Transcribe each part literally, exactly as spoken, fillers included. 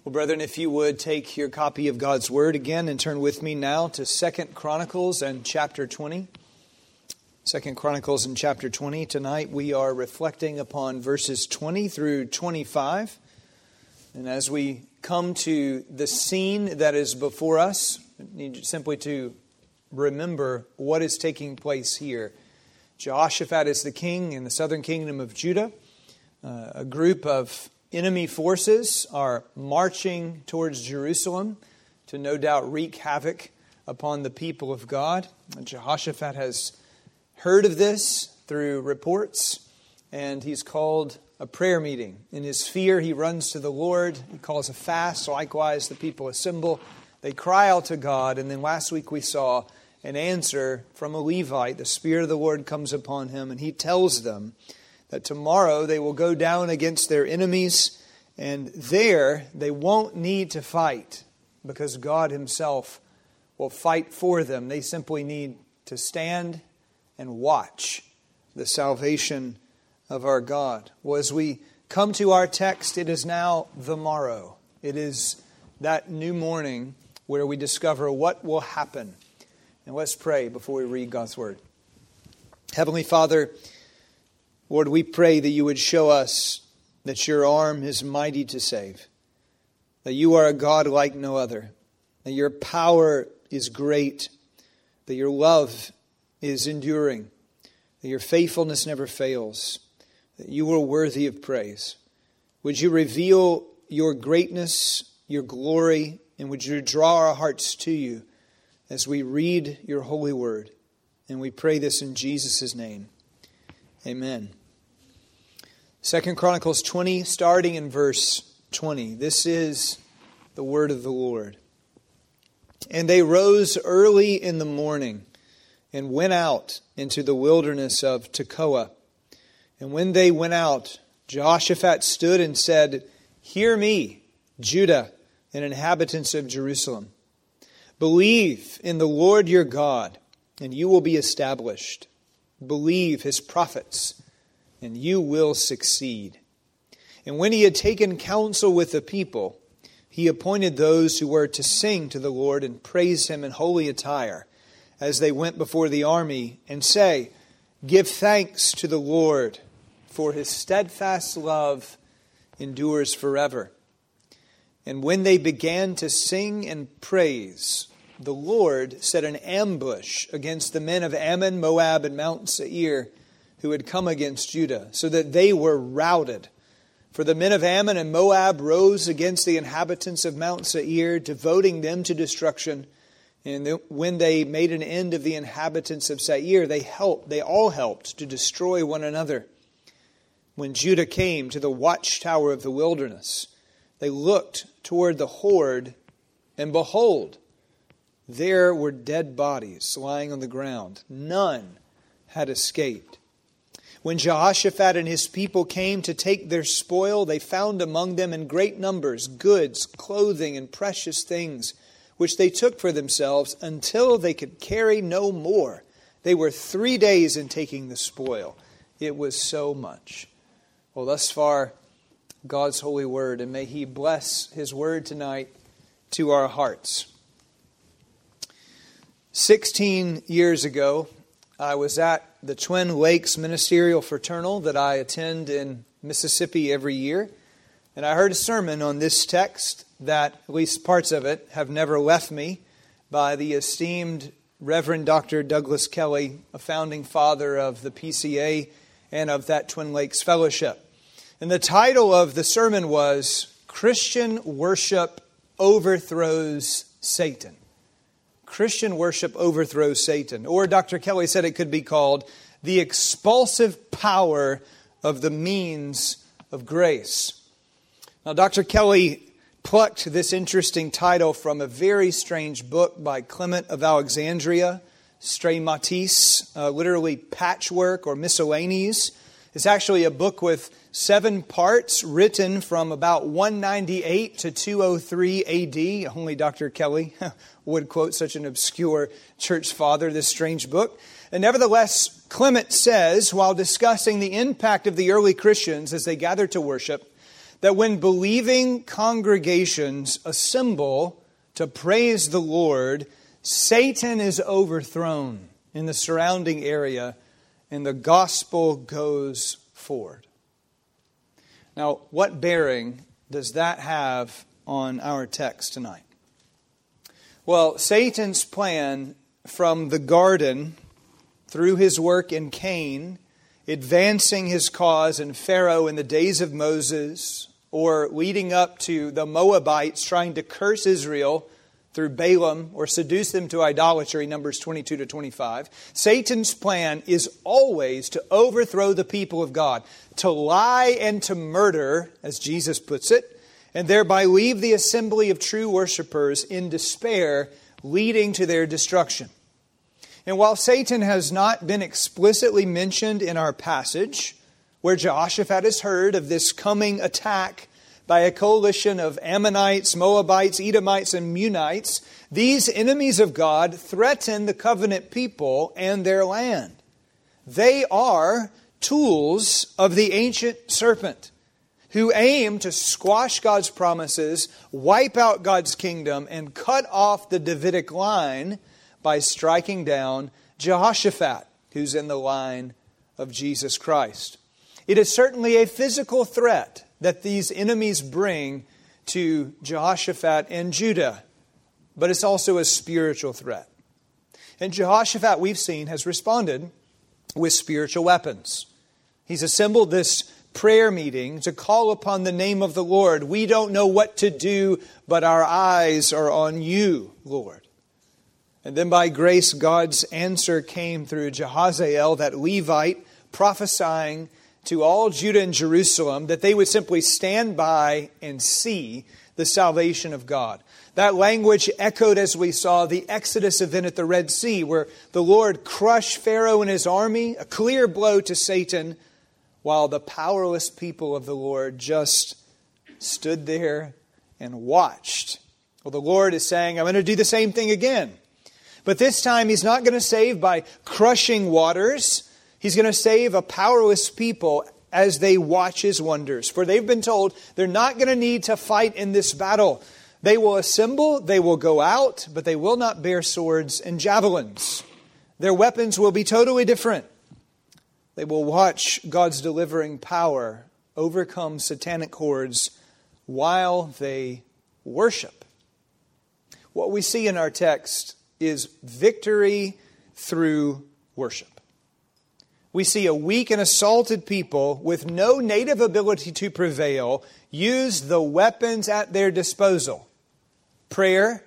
Well, brethren, if you would take your copy of God's Word again and turn with me now to Second Chronicles and chapter twenty. Second Chronicles and chapter twenty. Tonight we are reflecting upon verses twenty through twenty-five. And as we come to the scene that is before us, I need simply to remember what is taking place here. Jehoshaphat is the king in the southern kingdom of Judah. Uh, a group of enemy forces are marching towards Jerusalem to no doubt wreak havoc upon the people of God. Jehoshaphat has heard of this through reports, and he's called a prayer meeting. In his fear, he runs to the Lord. He calls a fast. Likewise, the people assemble. They cry out to God, and then last week we saw an answer from a Levite. The Spirit of the Lord comes upon him, and he tells them that tomorrow they will go down against their enemies, and there they won't need to fight because God Himself will fight for them. They simply need to stand and watch the salvation of our God. Well, as we come to our text, it is now the morrow. It is that new morning where we discover what will happen. And let's pray before we read God's Word. Heavenly Father, Lord, we pray that You would show us that Your arm is mighty to save, that You are a God like no other, that Your power is great, that Your love is enduring, that Your faithfulness never fails, that You are worthy of praise. Would You reveal Your greatness, Your glory, and would You draw our hearts to You as we read Your holy word? And we pray this in Jesus' name. Amen. Second Chronicles twenty, starting in verse twenty. This is the word of the Lord. And they rose early in the morning and went out into the wilderness of Tekoa. And when they went out, Jehoshaphat stood and said, "Hear me, Judah and inhabitants of Jerusalem. Believe in the Lord your God, and you will be established. Believe His prophets, and you will succeed." And when he had taken counsel with the people, he appointed those who were to sing to the Lord and praise Him in holy attire as they went before the army and say, "Give thanks to the Lord, for His steadfast love endures forever." And when they began to sing and praise, the Lord set an ambush against the men of Ammon, Moab, and Mount Seir, who had come against Judah, so that they were routed. For the men of Ammon and Moab rose against the inhabitants of Mount Seir, devoting them to destruction. And when they made an end of the inhabitants of Seir, they helped, they all helped to destroy one another. When Judah came to the watchtower of the wilderness, they looked toward the horde, and behold, there were dead bodies lying on the ground. None had escaped. When Jehoshaphat and his people came to take their spoil, they found among them in great numbers goods, clothing, and precious things, which they took for themselves until they could carry no more. They were three days in taking the spoil. It was so much. Well, thus far, God's holy word, and may He bless His word tonight to our hearts. Sixteen years ago, I was at the Twin Lakes Ministerial Fraternal that I attend in Mississippi every year. And I heard a sermon on this text that, at least parts of it, have never left me, by the esteemed Reverend Doctor Douglas Kelly, a founding father of the P C A and of that Twin Lakes Fellowship. And the title of the sermon was, "Christian Worship Overthrows Satan." Christian worship overthrows Satan. Or Doctor Kelly said it could be called "The Expulsive Power of the Means of Grace." Now, Doctor Kelly plucked this interesting title from a very strange book by Clement of Alexandria, Stramatis, uh, literally patchwork or miscellanies. It's actually a book with seven parts written from about one ninety-eight to two oh three A D. Only Doctor Kelly would quote such an obscure church father, this strange book. And nevertheless, Clement says, while discussing the impact of the early Christians as they gathered to worship, that when believing congregations assemble to praise the Lord, Satan is overthrown in the surrounding area and the gospel goes forward. Now, what bearing does that have on our text tonight? Well, Satan's plan from the garden through his work in Cain, advancing his cause in Pharaoh in the days of Moses, or leading up to the Moabites trying to curse Israel through Balaam or seduce them to idolatry, Numbers twenty-two to twenty-five. Satan's plan is always to overthrow the people of God, to lie and to murder, as Jesus puts it, and thereby leave the assembly of true worshipers in despair, leading to their destruction. And while Satan has not been explicitly mentioned in our passage, where Jehoshaphat has heard of this coming attack by a coalition of Ammonites, Moabites, Edomites, and Meunites, these enemies of God threaten the covenant people and their land. They are tools of the ancient serpent who aim to squash God's promises, wipe out God's kingdom, and cut off the Davidic line by striking down Jehoshaphat, who's in the line of Jesus Christ. It is certainly a physical threat that these enemies bring to Jehoshaphat and Judah, but it's also a spiritual threat. And Jehoshaphat, we've seen, has responded with spiritual weapons. He's assembled this prayer meeting to call upon the name of the Lord. We don't know what to do, but our eyes are on you, Lord. And then by grace, God's answer came through Jehaziel, that Levite, prophesying to all Judah and Jerusalem that they would simply stand by and see the salvation of God. That language echoed, as we saw, the Exodus event at the Red Sea, where the Lord crushed Pharaoh and his army, a clear blow to Satan, while the powerless people of the Lord just stood there and watched. Well, the Lord is saying, I'm going to do the same thing again. But this time He's not going to save by crushing waters. He's going to save a powerless people as they watch His wonders. For they've been told they're not going to need to fight in this battle. They will assemble, they will go out, but they will not bear swords and javelins. Their weapons will be totally different. They will watch God's delivering power overcome satanic hordes while they worship. What we see in our text is victory through worship. We see a weak and assaulted people with no native ability to prevail use the weapons at their disposal: prayer,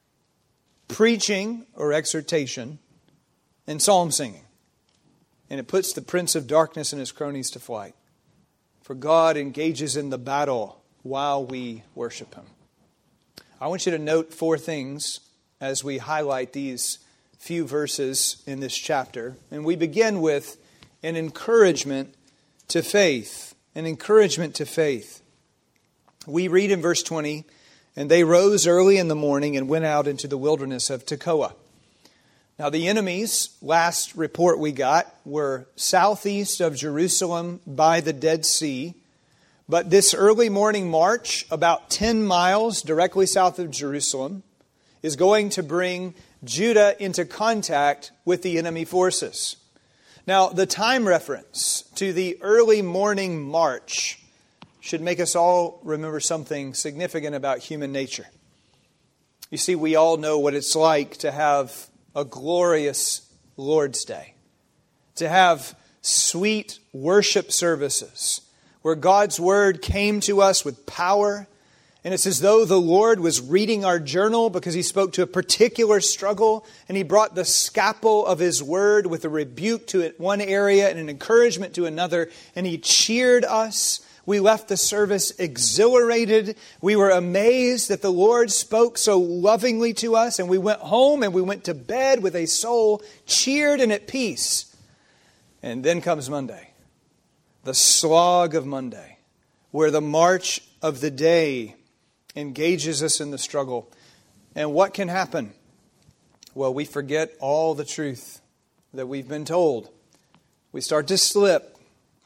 preaching or exhortation, and psalm singing. And it puts the prince of darkness and his cronies to flight. For God engages in the battle while we worship Him. I want you to note four things as we highlight these few verses in this chapter. And we begin with an encouragement to faith. An encouragement to faith. We read in verse twenty, and they rose early in the morning and went out into the wilderness of Tekoa. Now the enemies, last report we got, were southeast of Jerusalem by the Dead Sea. But this early morning march, about ten miles directly south of Jerusalem, is going to bring Judah into contact with the enemy forces. Now, the time reference to the early morning march should make us all remember something significant about human nature. You see, we all know what it's like to have a glorious Lord's Day, to have sweet worship services where God's Word came to us with power. And it's as though the Lord was reading our journal because He spoke to a particular struggle, and He brought the scalpel of His Word with a rebuke to it one area and an encouragement to another, and He cheered us. We left the service exhilarated. We were amazed that the Lord spoke so lovingly to us, and we went home and we went to bed with a soul cheered and at peace. And then comes Monday, the slog of Monday, where the march of the day engages us in the struggle. And what can happen? Well, we forget all the truth that we've been told. We start to slip.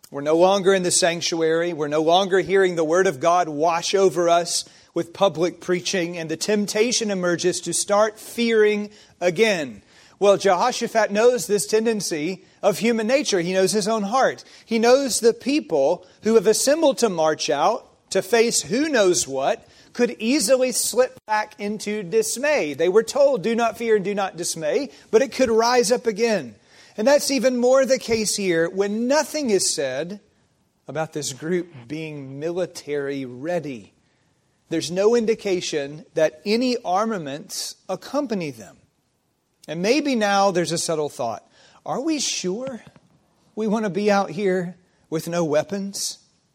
We're no longer in the sanctuary. We're no longer hearing the Word of God wash over us with public preaching. And the temptation emerges to start fearing again. Well, Jehoshaphat knows this tendency of human nature. He knows his own heart. He knows the people who have assembled to march out to face who knows what could easily slip back into dismay. They were told, do not fear and do not dismay, but it could rise up again. And that's even more the case here when nothing is said about this group being military ready. There's no indication that any armaments accompany them. And maybe now there's a subtle thought. Are we sure we want to be out here with no weapons?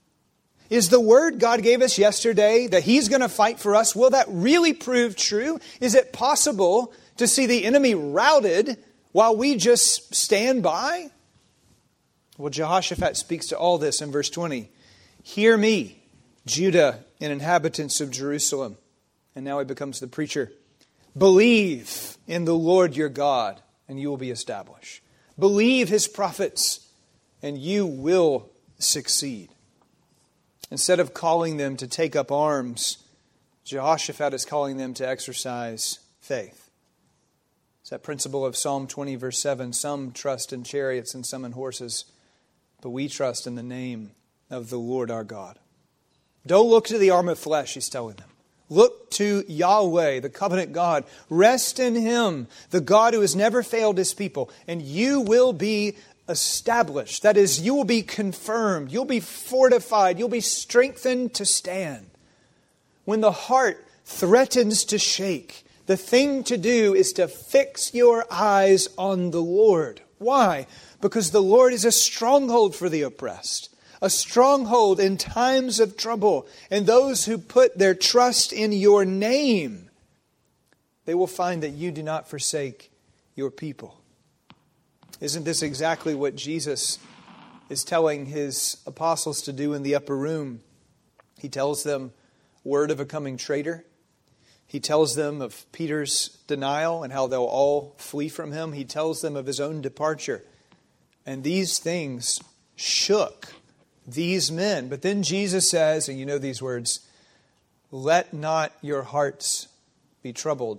Is the word God gave us yesterday that He's going to fight for us, will that really prove true? Is it possible to see the enemy routed while we just stand by? Well, Jehoshaphat speaks to all this in verse twenty. Hear me, Judah and inhabitants of Jerusalem. And now he becomes the preacher. Believe in the Lord your God, and you will be established. Believe His prophets, and you will succeed. Instead of calling them to take up arms, Jehoshaphat is calling them to exercise faith. It's that principle of Psalm twenty, verse seven. Some trust in chariots and some in horses, but we trust in the name of the Lord our God. Don't look to the arm of flesh, he's telling them. Look to Yahweh, the covenant God. Rest in Him, the God who has never failed His people, and you will be established. That is, you will be confirmed. You'll be fortified. You'll be strengthened to stand. When the heart threatens to shake, the thing to do is to fix your eyes on the Lord. Why? Because the Lord is a stronghold for the oppressed. A stronghold in times of trouble. And those who put their trust in your name, they will find that you do not forsake your people. Isn't this exactly what Jesus is telling His apostles to do in the upper room? He tells them word of a coming traitor. He tells them of Peter's denial and how they'll all flee from him. He tells them of His own departure. And these things shook these men. But then Jesus says, and you know these words, let not your hearts be troubled.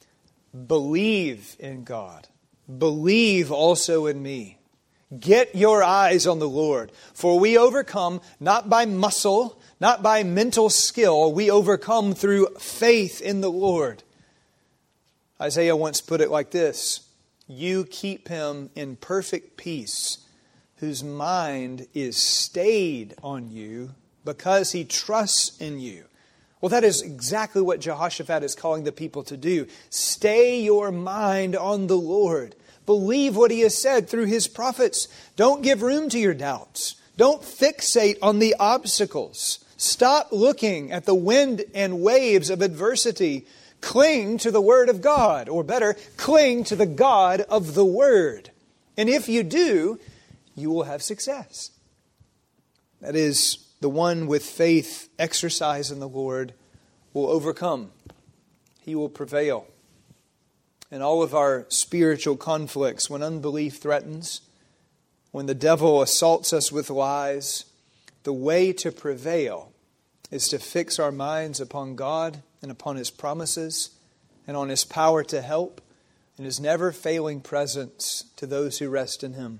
Believe in God. Believe also in me. Get your eyes on the Lord. For we overcome not by muscle, not by mental skill. We overcome through faith in the Lord. Isaiah once put it like this. You keep him in perfect peace, whose mind is stayed on you because he trusts in you. Well, that is exactly what Jehoshaphat is calling the people to do. Stay your mind on the Lord. Believe what He has said through His prophets. Don't give room to your doubts. Don't fixate on the obstacles. Stop looking at the wind and waves of adversity. Cling to the Word of God. Or better, cling to the God of the Word. And if you do, you will have success. That is, the one with faith exercised in the Lord will overcome. He will prevail. In all of our spiritual conflicts, when unbelief threatens, when the devil assaults us with lies, the way to prevail is to fix our minds upon God and upon His promises and on His power to help and His never failing presence to those who rest in Him.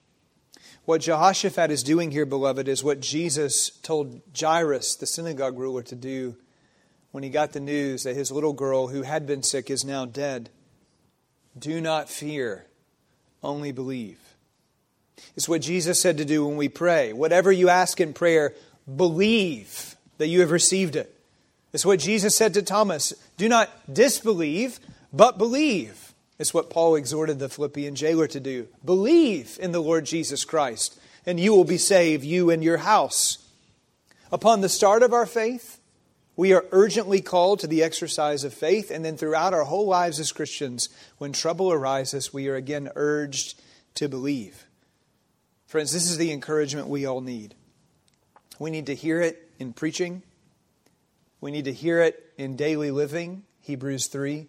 What Jehoshaphat is doing here, beloved, is what Jesus told Jairus, the synagogue ruler, to do when he got the news that his little girl who had been sick is now dead. Do not fear, only believe. It's what Jesus said to do when we pray. Whatever you ask in prayer, believe that you have received it. It's what Jesus said to Thomas. Do not disbelieve, but believe. It's what Paul exhorted the Philippian jailer to do. Believe in the Lord Jesus Christ, and you will be saved, you and your house. Upon the start of our faith, we are urgently called to the exercise of faith, and then throughout our whole lives as Christians, when trouble arises, we are again urged to believe. Friends, this is the encouragement we all need. We need to hear it in preaching. We need to hear it in daily living. Hebrews three.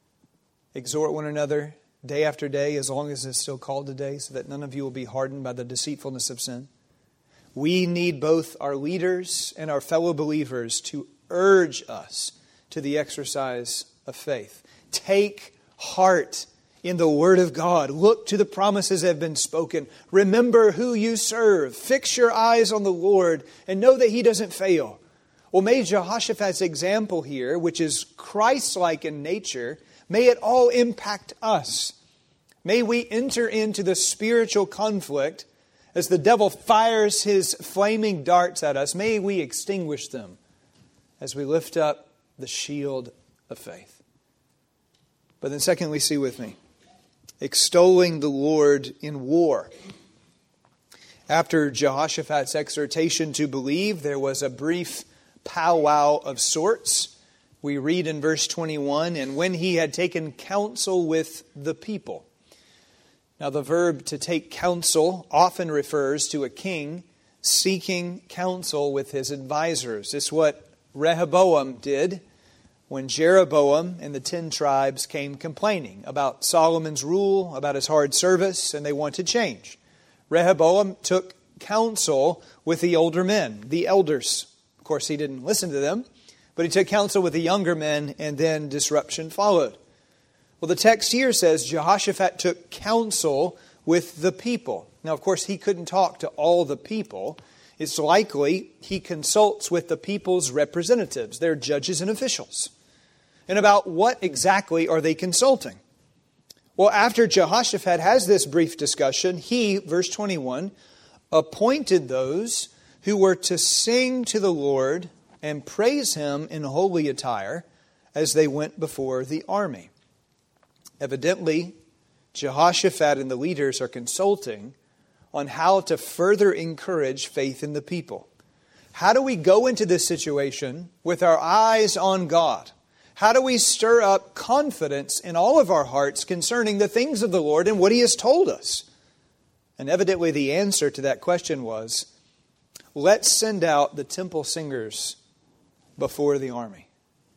Exhort one another day after day, as long as it's still called today, so that none of you will be hardened by the deceitfulness of sin. we need both our leaders and our fellow believers to urge us to the exercise of faith. Take heart in the Word of God. Look to the promises that have been spoken. Remember who you serve. Fix your eyes on the Lord and know that He doesn't fail. Well, may Jehoshaphat's example here, which is Christ-like in nature, may it all impact us. May we enter into the spiritual conflict as the devil fires his flaming darts at us. May we extinguish them as we lift up the shield of faith. But then secondly, see with me, extolling the Lord in war. After Jehoshaphat's exhortation to believe, there was a brief powwow of sorts. We read in verse twenty-one, and when he had taken counsel with the people. Now the verb to take counsel often refers to a king seeking counsel with his advisors. This is what Rehoboam did when Jeroboam and the ten tribes came complaining about Solomon's rule, about his hard service, and they wanted change. Rehoboam took counsel with the older men, the elders. Of course, he didn't listen to them, but he took counsel with the younger men, and then disruption followed. Well, the text here says Jehoshaphat took counsel with the people. Now, of course, he couldn't talk to all the people. It's likely he consults with the people's representatives, their judges and officials. And about what exactly are they consulting? Well, after Jehoshaphat has this brief discussion, he, verse twenty-one, appointed those who were to sing to the Lord and praise Him in holy attire as they went before the army. Evidently, Jehoshaphat and the leaders are consulting on how to further encourage faith in the people. How do we go into this situation with our eyes on God? How do we stir up confidence in all of our hearts concerning the things of the Lord and what He has told us? And evidently the answer to that question was, let's send out the temple singers before the army.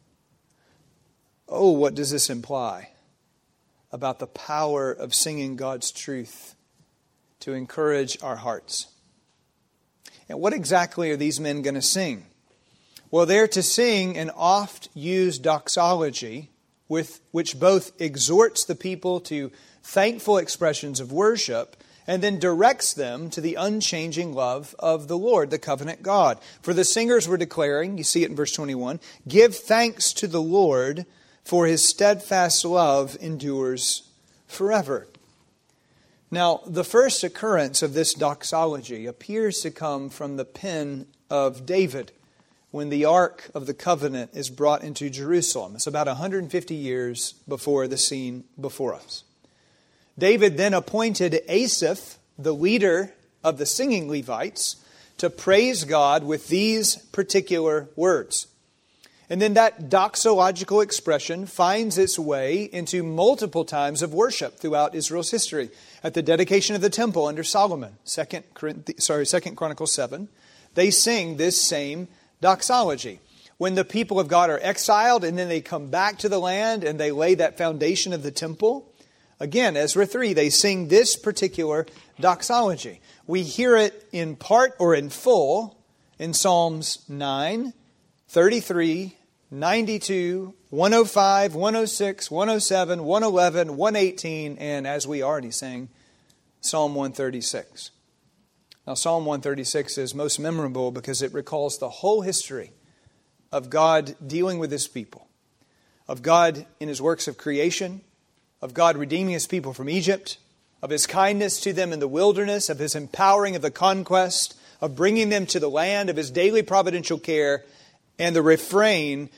Oh, what does this imply about the power of singing God's truth to encourage our hearts? And what exactly are these men going to sing? Well, they're to sing an oft-used doxology with which both exhorts the people to thankful expressions of worship and then directs them to the unchanging love of the Lord, the covenant God. For the singers were declaring, you see it in verse twenty-one, "Give thanks to the Lord, for His steadfast love endures forever." Now, the first occurrence of this doxology appears to come from the pen of David when the Ark of the Covenant is brought into Jerusalem. It's about one hundred fifty years before the scene before us. David then appointed Asaph, the leader of the singing Levites, to praise God with these particular words. And then that doxological expression finds its way into multiple times of worship throughout Israel's history. At the dedication of the temple under Solomon, Second sorry, Second Chronicles seven, they sing this same doxology. When the people of God are exiled and then they come back to the land and they lay that foundation of the temple, again, Ezra three, they sing this particular doxology. We hear it in part or in full in Psalms nine, thirty-three, ninety-two, one oh five, one oh six, one oh seven, one eleven, one eighteen, and as we already sang, Psalm one thirty-six. Now, Psalm one thirty-six is most memorable because it recalls the whole history of God dealing with His people, of God in His works of creation, of God redeeming His people from Egypt, of His kindness to them in the wilderness, of His empowering of the conquest, of bringing them to the land, of His daily providential care. And the refrain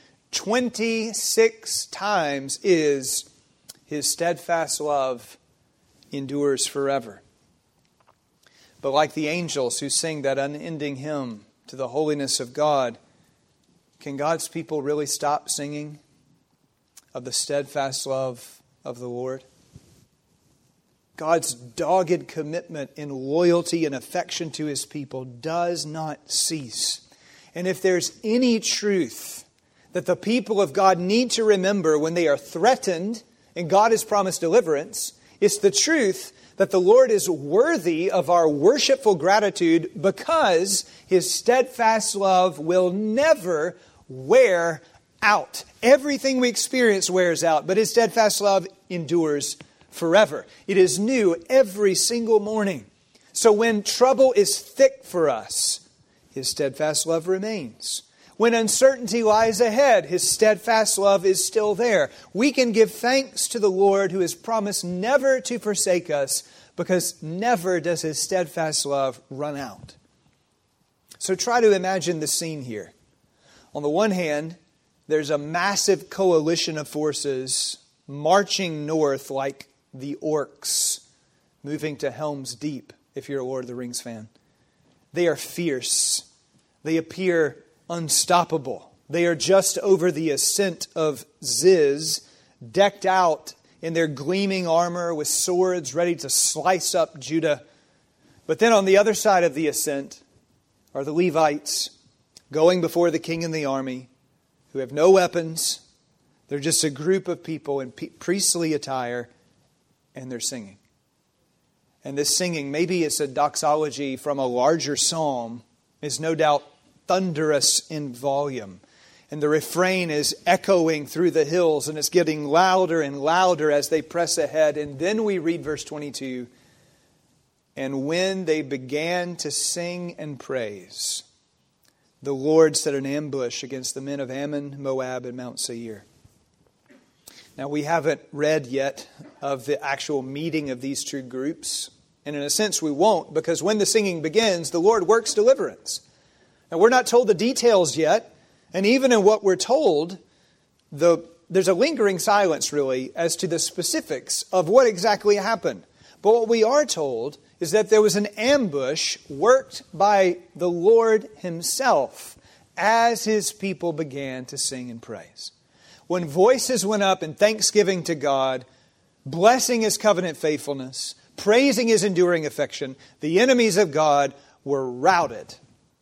twenty-six times is, His steadfast love endures forever. But like the angels who sing that unending hymn to the holiness of God, can God's people really stop singing of the steadfast love of the Lord? God's dogged commitment in loyalty and affection to His people does not cease. And if there's any truth that the people of God need to remember when they are threatened and God has promised deliverance, it's the truth that the Lord is worthy of our worshipful gratitude because His steadfast love will never wear out. Everything we experience wears out, but His steadfast love endures forever. It is new every single morning. So when trouble is thick for us, His steadfast love remains. When uncertainty lies ahead, His steadfast love is still there. We can give thanks to the Lord who has promised never to forsake us, because never does His steadfast love run out. So try to imagine the scene here. On the one hand, there's a massive coalition of forces marching north like the orcs moving to Helm's Deep, if you're a Lord of the Rings fan. They are fierce. They appear unstoppable. They are just over the ascent of Ziz, decked out in their gleaming armor with swords ready to slice up Judah. But then on the other side of the ascent are the Levites going before the king and the army who have no weapons. They're just a group of people in priestly attire, and they're singing. And this singing, maybe it's a doxology from a larger psalm, is no doubt thunderous in volume. And the refrain is echoing through the hills, and it's getting louder and louder as they press ahead. And then we read verse twenty-two. And when they began to sing and praise, the Lord set an ambush against the men of Ammon, Moab, and Mount Seir. Now, we haven't read yet of the actual meeting of these two groups. And in a sense, we won't, because when the singing begins, the Lord works deliverance. Now, we're not told the details yet. And even in what we're told, the, there's a lingering silence, really, as to the specifics of what exactly happened. But what we are told is that there was an ambush worked by the Lord Himself as His people began to sing and praise. When voices went up in thanksgiving to God, blessing His covenant faithfulness, praising His enduring affection, the enemies of God were routed.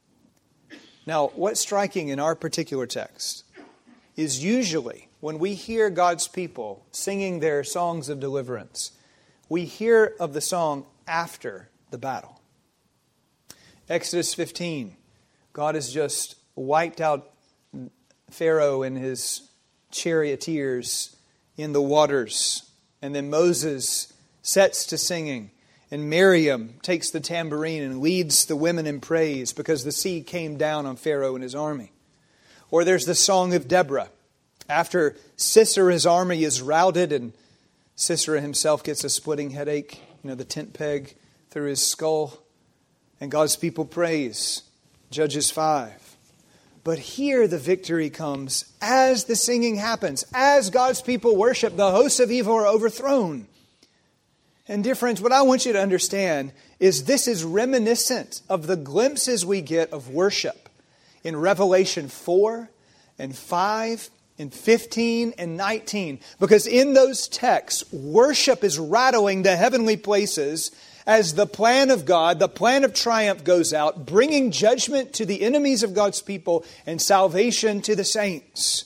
Now, what's striking in our particular text is usually when we hear God's people singing their songs of deliverance, we hear of the song after the battle. Exodus fifteen, God has just wiped out Pharaoh and his charioteers in the waters. And then Moses sets to singing. And Miriam takes the tambourine and leads the women in praise because the sea came down on Pharaoh and his army. Or there's the song of Deborah. After Sisera's army is routed and Sisera himself gets a splitting headache, you know, the tent peg through his skull. And God's people praise. Judges five. But here the victory comes as the singing happens. As God's people worship, the hosts of evil are overthrown. And dear friends, what I want you to understand is this is reminiscent of the glimpses we get of worship in Revelation four and five and fifteen and nineteen. Because in those texts, worship is rattling the heavenly places as the plan of God, the plan of triumph goes out, bringing judgment to the enemies of God's people and salvation to the saints.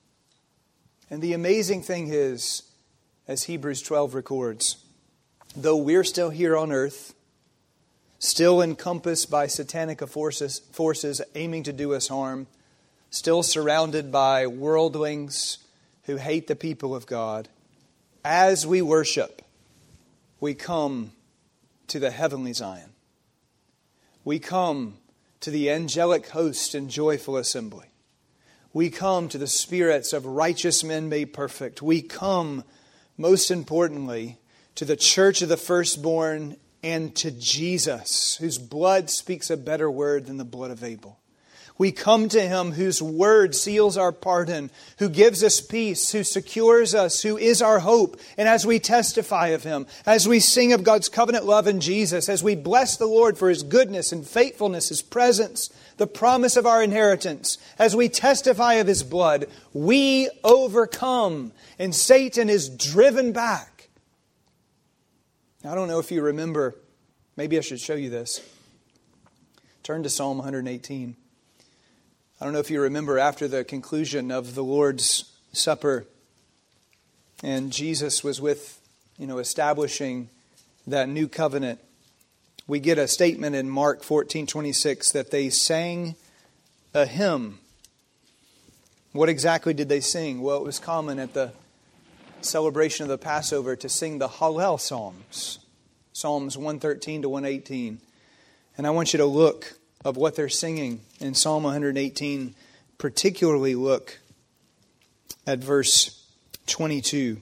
And the amazing thing is, as Hebrews twelve records, though we're still here on earth, still encompassed by satanic forces, forces aiming to do us harm, still surrounded by worldlings who hate the people of God, as we worship, we come to the heavenly Zion. We come to the angelic host in joyful assembly. We come to the spirits of righteous men made perfect. We come, most importantly, to the church of the firstborn and to Jesus, whose blood speaks a better word than the blood of Abel. We come to Him whose word seals our pardon, who gives us peace, who secures us, who is our hope. And as we testify of Him, as we sing of God's covenant love in Jesus, as we bless the Lord for His goodness and faithfulness, His presence, the promise of our inheritance, as we testify of His blood, we overcome and Satan is driven back. I don't know if you remember, maybe I should show you this. Turn to Psalm one eighteen. I don't know if you remember after the conclusion of the Lord's Supper and Jesus was with, you know, establishing that new covenant, we get a statement in Mark fourteen twenty-six that they sang a hymn. What exactly did they sing? Well, it was common at the celebration of the Passover to sing the Hallel Psalms. Psalms one thirteen to one eighteen. And I want you to look of what they're singing in Psalm one eighteen. Particularly look at verse twenty-two.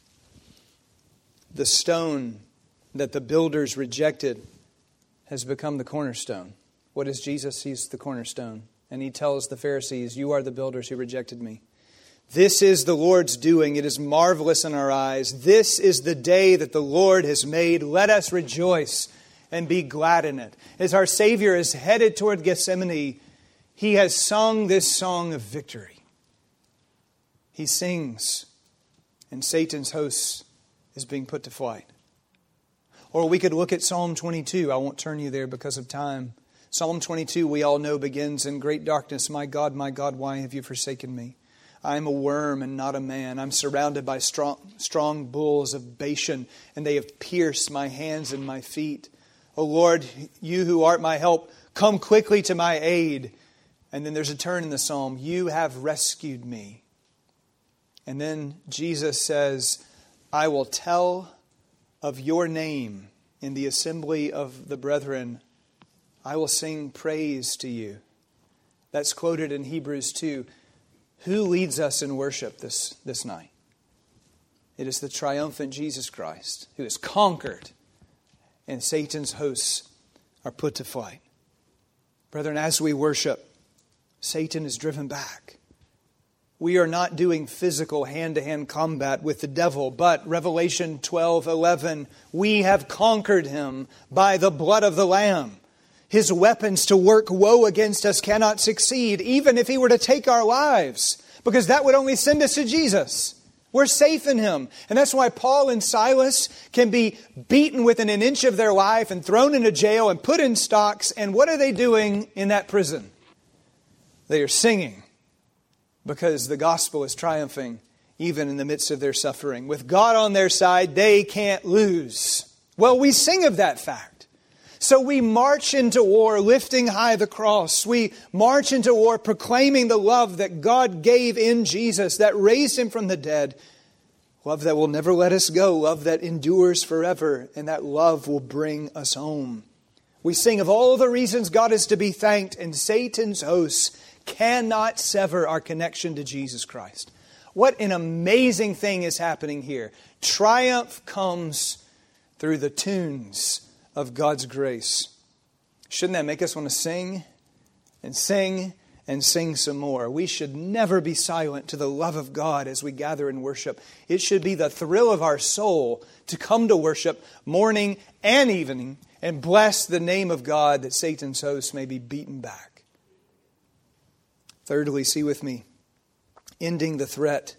The stone that the builders rejected has become the cornerstone. What is Jesus? He's the cornerstone. And He tells the Pharisees, you are the builders who rejected me. This is the Lord's doing. It is marvelous in our eyes. This is the day that the Lord has made. Let us rejoice and be glad in it. As our Savior is headed toward Gethsemane, He has sung this song of victory. He sings, and Satan's host is being put to flight. Or we could look at Psalm twenty-two. I won't turn you there because of time. Psalm twenty-two, we all know, begins, in great darkness, my God, my God, why have you forsaken me? I am a worm and not a man. I'm surrounded by strong, strong bulls of Bashan, and they have pierced my hands and my feet. O Lord, you who art my help, come quickly to my aid. And then there's a turn in the psalm. You have rescued me. And then Jesus says, I will tell of your name in the assembly of the brethren. I will sing praise to you. That's quoted in Hebrews two. Who leads us in worship this, this night? It is the triumphant Jesus Christ who has conquered, and Satan's hosts are put to flight. Brethren, as we worship, Satan is driven back. We are not doing physical hand-to-hand combat with the devil, but Revelation twelve eleven, we have conquered him by the blood of the Lamb. His weapons to work woe against us cannot succeed, even if he were to take our lives, because that would only send us to Jesus. We're safe in Him. And that's why Paul and Silas can be beaten within an inch of their life and thrown into jail and put in stocks. And what are they doing in that prison? They are singing, because the gospel is triumphing even in the midst of their suffering. With God on their side, they can't lose. Well, we sing of that fact. So we march into war lifting high the cross. We march into war proclaiming the love that God gave in Jesus, that raised Him from the dead. Love that will never let us go. Love that endures forever. And that love will bring us home. We sing of all the reasons God is to be thanked, and Satan's hosts cannot sever our connection to Jesus Christ. What an amazing thing is happening here. Triumph comes through the tunes of God's grace. Shouldn't that make us want to sing and sing and sing some more? We should never be silent to the love of God as we gather in worship. It should be the thrill of our soul to come to worship morning and evening and bless the name of God, that Satan's hosts may be beaten back. Thirdly, see with me, ending the threat.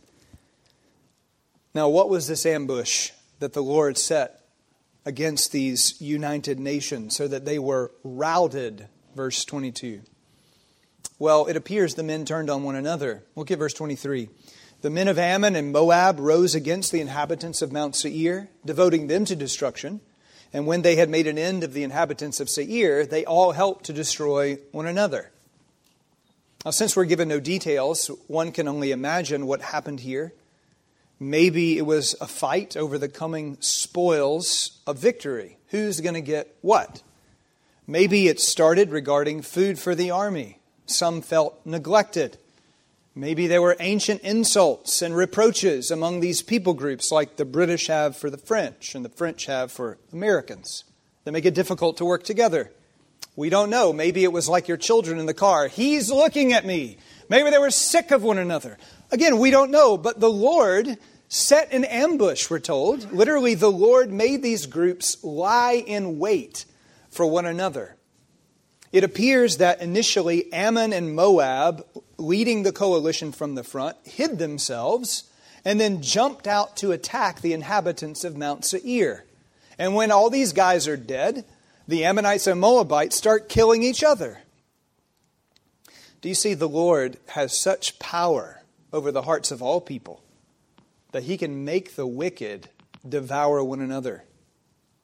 Now, what was this ambush that the Lord set against these united nations so that they were routed? Verse twenty-two. Well, it appears the men turned on one another. Look at verse twenty-three. The men of Ammon and Moab rose against the inhabitants of Mount Seir, devoting them to destruction. And when they had made an end of the inhabitants of Seir, they all helped to destroy one another. Now, since we're given no details, one can only imagine what happened here. Maybe it was a fight over the coming spoils of victory. Who's going to get what? Maybe it started regarding food for the army. Some felt neglected. Maybe there were ancient insults and reproaches among these people groups, like the British have for the French and the French have for Americans, that make it difficult to work together. We don't know. Maybe it was like your children in the car. He's looking at me. Maybe they were sick of one another. Again, we don't know, but the Lord set an ambush, we're told. Literally, the Lord made these groups lie in wait for one another. It appears that initially Ammon and Moab, leading the coalition from the front, hid themselves and then jumped out to attack the inhabitants of Mount Seir. And when all these guys are dead, the Ammonites and Moabites start killing each other. Do you see, the Lord has such power over the hearts of all people that He can make the wicked devour one another.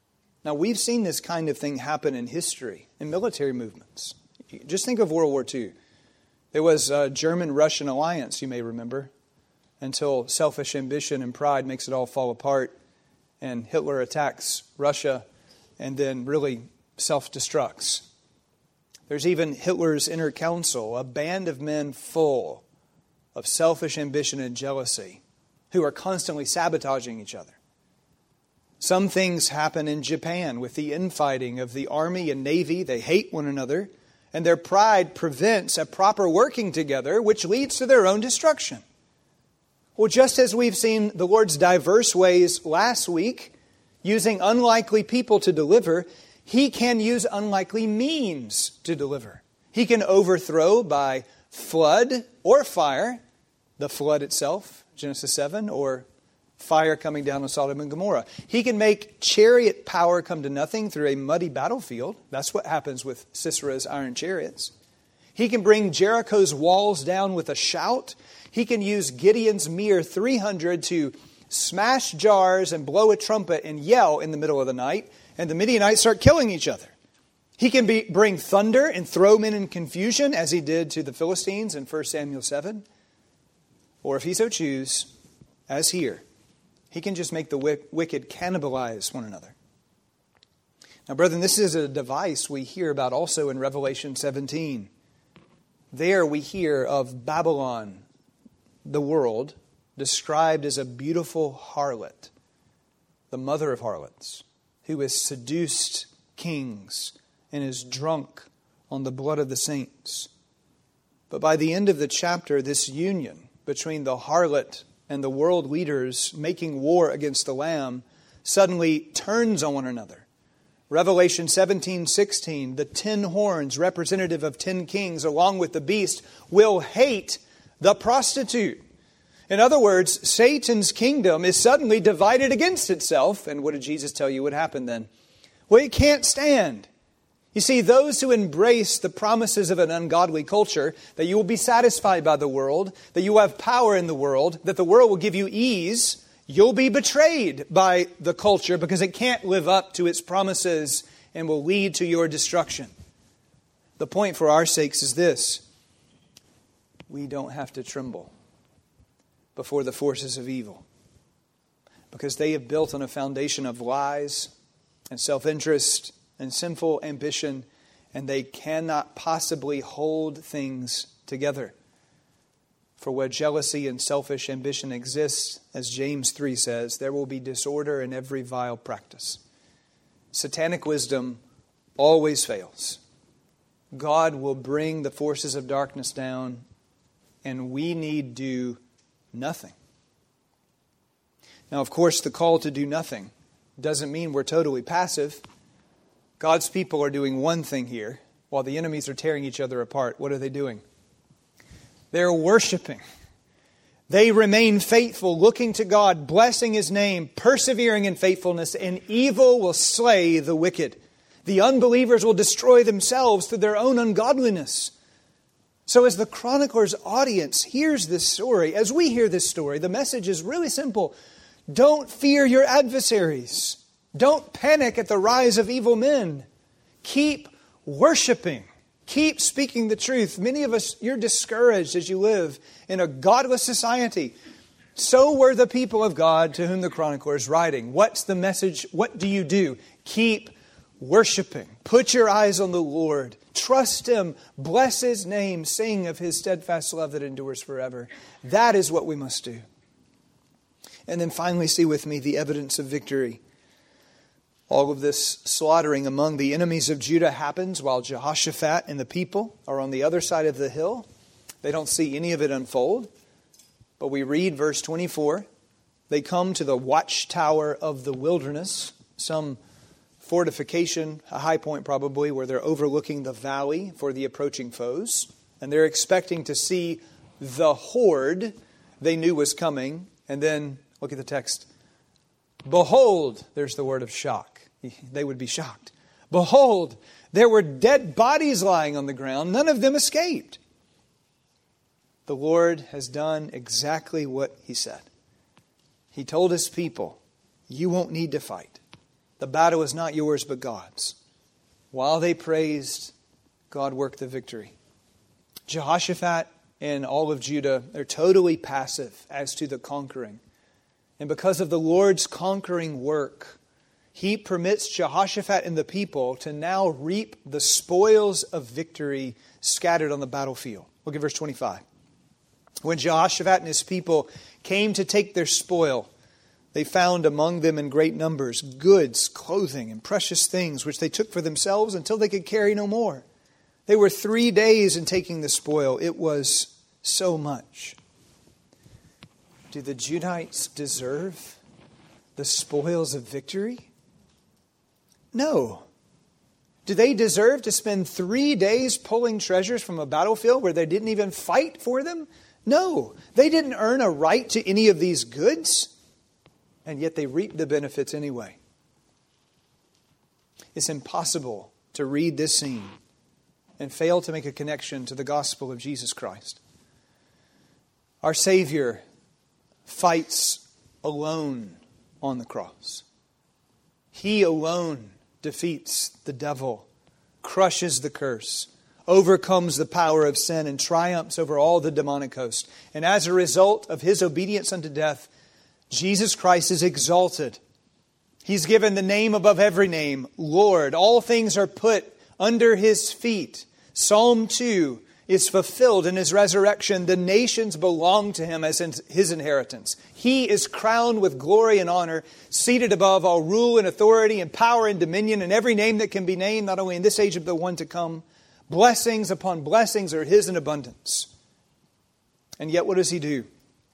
Now, we've seen this kind of thing happen in history, in military movements. Just think of World War Two. There was a German-Russian alliance, you may remember, until selfish ambition and pride makes it all fall apart, and Hitler attacks Russia and then really self-destructs. There's even Hitler's inner council, a band of men full of selfish ambition and jealousy who are constantly sabotaging each other. Some things happen in Japan with the infighting of the army and navy. They hate one another, and their pride prevents a proper working together, which leads to their own destruction. Well, just as we've seen the Lord's diverse ways last week, using unlikely people to deliver, He can use unlikely means to deliver. He can overthrow by flood or fire, the flood itself, Genesis seven, or fire coming down on Sodom and Gomorrah. He can make chariot power come to nothing through a muddy battlefield. That's what happens with Sisera's iron chariots. He can bring Jericho's walls down with a shout. He can use Gideon's mere three hundred to smash jars and blow a trumpet and yell in the middle of the night, and the Midianites start killing each other. He can be, bring thunder and throw men in confusion, as he did to the Philistines in First Samuel seven. Or if he so choose, as here, he can just make the wicked cannibalize one another. Now, brethren, this is a device we hear about also in Revelation seventeen. There we hear of Babylon, the world, described as a beautiful harlot, the mother of harlots, who has seduced kings and is drunk on the blood of the saints. But by the end of the chapter, this union between the harlot and the world leaders making war against the Lamb suddenly turns on one another. Revelation seventeen sixteen, the ten horns, representative of ten kings, along with the beast, will hate the prostitute. In other words, Satan's kingdom is suddenly divided against itself. And what did Jesus tell you would happen then? Well, it can't stand. You see, those who embrace the promises of an ungodly culture, that you will be satisfied by the world, that you will have power in the world, that the world will give you ease, you'll be betrayed by the culture because it can't live up to its promises and will lead to your destruction. The point for our sakes is this: we don't have to tremble before the forces of evil, because they have built on a foundation of lies and self-interest and sinful ambition, and they cannot possibly hold things together. For where jealousy and selfish ambition exists, as James three says, there will be disorder in every vile practice. Satanic wisdom always fails. God will bring the forces of darkness down, and we need do nothing. Now, of course, the call to do nothing doesn't mean we're totally passive. God's people are doing one thing here, while the enemies are tearing each other apart. What are they doing? They're worshiping. They remain faithful, looking to God, blessing His name, persevering in faithfulness, and evil will slay the wicked. The unbelievers will destroy themselves through their own ungodliness. So as the chronicler's audience hears this story, as we hear this story, the message is really simple. Don't fear your adversaries. Don't panic at the rise of evil men. Keep worshiping. Keep speaking the truth. Many of us, you're discouraged as you live in a godless society. So were the people of God to whom the chronicler is writing. What's the message? What do you do? Keep worshiping. Put your eyes on the Lord. Trust Him. Bless His name. Sing of His steadfast love that endures forever. That is what we must do. And then finally, see with me the evidence of victory. All of this slaughtering among the enemies of Judah happens while Jehoshaphat and the people are on the other side of the hill. They don't see any of it unfold. But we read verse twenty-four. They come to the watchtower of the wilderness, some fortification, a high point probably, where they're overlooking the valley for the approaching foes. And they're expecting to see the horde they knew was coming. And then, look at the text. Behold, there's the word of shock. They would be shocked. Behold, there were dead bodies lying on the ground. None of them escaped. The Lord has done exactly what He said. He told His people, you won't need to fight. The battle is not yours but God's. While they praised, God worked the victory. Jehoshaphat and all of Judah are totally passive as to the conquering. And because of the Lord's conquering work, He permits Jehoshaphat and the people to now reap the spoils of victory scattered on the battlefield. Look at verse twenty-five. When Jehoshaphat and his people came to take their spoil, they found among them in great numbers goods, clothing, and precious things, which they took for themselves until they could carry no more. They were three days in taking the spoil. It was so much. Do the Judahites deserve the spoils of victory? No. Do they deserve to spend three days pulling treasures from a battlefield where they didn't even fight for them? No. They didn't earn a right to any of these goods, and yet they reaped the benefits anyway. It's impossible to read this scene and fail to make a connection to the gospel of Jesus Christ. Our Savior fights alone on the cross. He alone defeats the devil, crushes the curse, overcomes the power of sin, and triumphs over all the demonic host. And as a result of His obedience unto death, Jesus Christ is exalted. He's given the name above every name, Lord. All things are put under His feet. Psalm two is fulfilled in His resurrection. The nations belong to Him as His inheritance. He is crowned with glory and honor, seated above all rule and authority and power and dominion and every name that can be named, not only in this age but the one to come. Blessings upon blessings are His in abundance. And yet what does He do?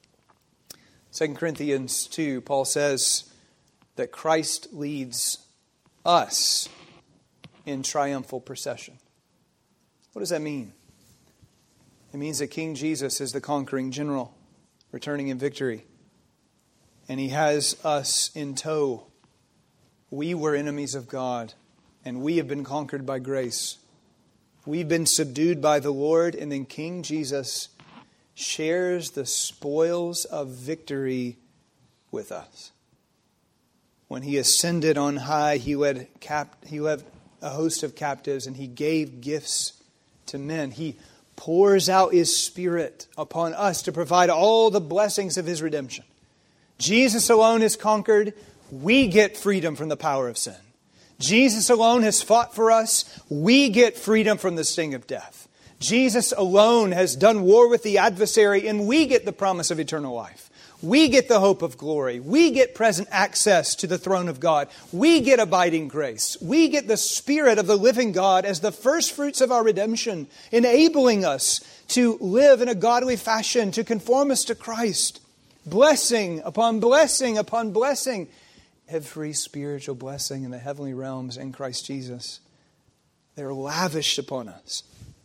Second Corinthians two, Paul says that Christ leads us in triumphal procession. What does that mean? It means that King Jesus is the conquering general, returning in victory. And He has us in tow. We were enemies of God, and we have been conquered by grace. We've been subdued by the Lord, and then King Jesus shares the spoils of victory with us. When He ascended on high, He led, cap- he led a host of captives, and He gave gifts to men. He pours out His Spirit upon us to provide all the blessings of His redemption. Jesus alone has conquered. We get freedom from the power of sin. Jesus alone has fought for us. We get freedom from the sting of death. Jesus alone has done war with the adversary, and we get the promise of eternal life. We get the hope of glory. We get present access to the throne of God. We get abiding grace. We get the Spirit of the living God as the first fruits of our redemption, enabling us to live in a godly fashion, to conform us to Christ. Blessing upon blessing upon blessing. Every spiritual blessing in the heavenly realms in Christ Jesus. They're lavished upon us.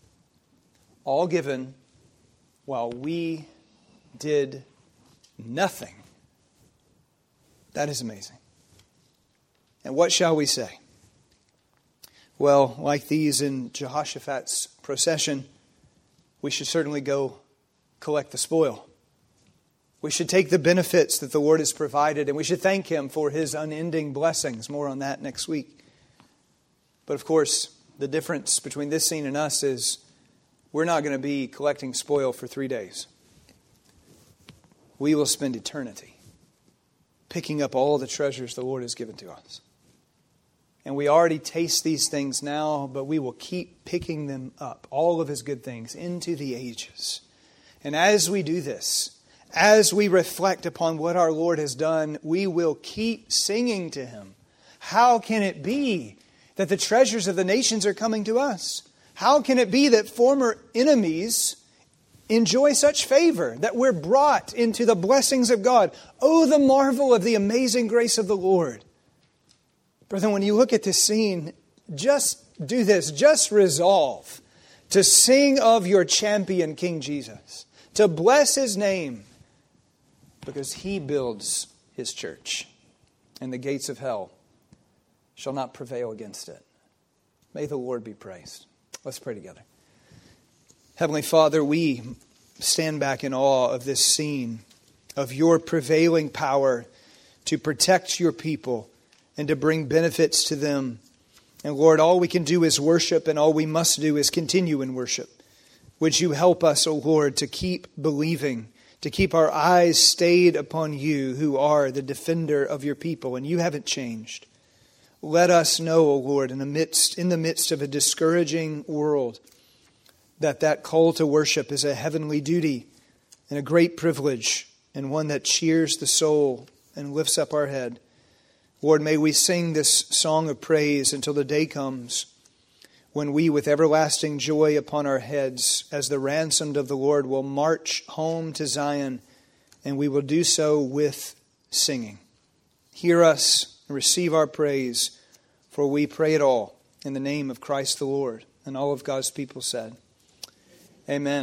All given while we did nothing. That is amazing. And what shall we say? Well, like these in Jehoshaphat's procession, we should certainly go collect the spoil. We should take the benefits that the Lord has provided, and we should thank Him for His unending blessings. More on that next week. But of course, the difference between this scene and us is we're not going to be collecting spoil for three days. We will spend eternity picking up all the treasures the Lord has given to us. And we already taste these things now, but we will keep picking them up, all of His good things, into the ages. And as we do this, as we reflect upon what our Lord has done, we will keep singing to Him. How can it be that the treasures of the nations are coming to us? How can it be that former enemies enjoy such favor, that we're brought into the blessings of God? Oh, the marvel of the amazing grace of the Lord. Brethren, when you look at this scene, just do this. Just resolve to sing of your champion, King Jesus. To bless His name. Because He builds His church. And the gates of hell shall not prevail against it. May the Lord be praised. Let's pray together. Heavenly Father, we stand back in awe of this scene, of your prevailing power to protect your people and to bring benefits to them. And Lord, all we can do is worship, and all we must do is continue in worship. Would you help us, O Lord, to keep believing, to keep our eyes stayed upon you, who are the defender of your people, and you haven't changed. Let us know, O Lord, in the midst, in the midst of a discouraging world, that that call to worship is a heavenly duty and a great privilege, and one that cheers the soul and lifts up our head. Lord, may we sing this song of praise until the day comes when we, with everlasting joy upon our heads, as the ransomed of the Lord, will march home to Zion, and we will do so with singing. Hear us and receive our praise, for we pray it all in the name of Christ the Lord. And all of God's people said, Amen.